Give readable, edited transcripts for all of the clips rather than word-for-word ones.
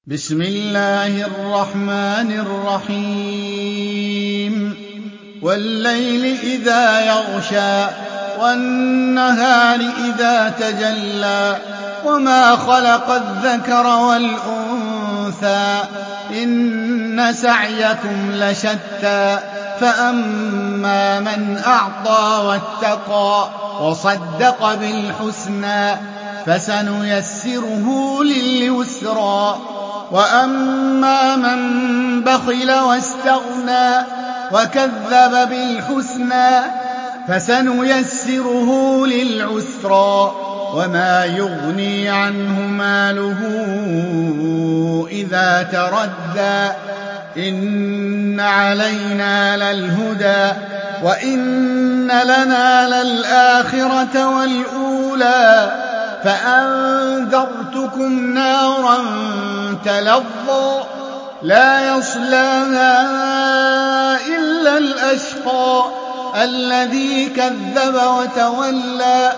بسم الله الرحمن الرحيم والليل إذا يغشى والنهار إذا تجلى وما خلق الذكر والأنثى إن سعيكم لشتى فأما من أعطى واتقى وصدق بالحسنى فسنيسره لليسرى وأما من بخل واستغنى وكذب بالحسنى فسنيسره للعسرى وما يغني عنه ماله إذا تردى إن علينا للهدى وإن لنا للآخرة والأولى فأنذرتكم نارا تلظى لا يصلاها إلا الأشقى الذي كذب وتولى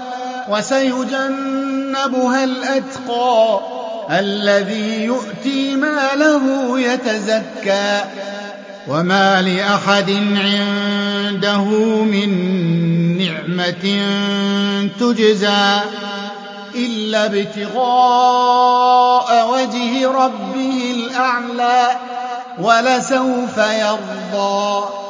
وسيجنبها الأتقى الذي يؤتي ماله يتزكى وما لأحد عنده من نعمة تجزى إلا ابتغاء وجه ربه الأعلى ولسوف يرضى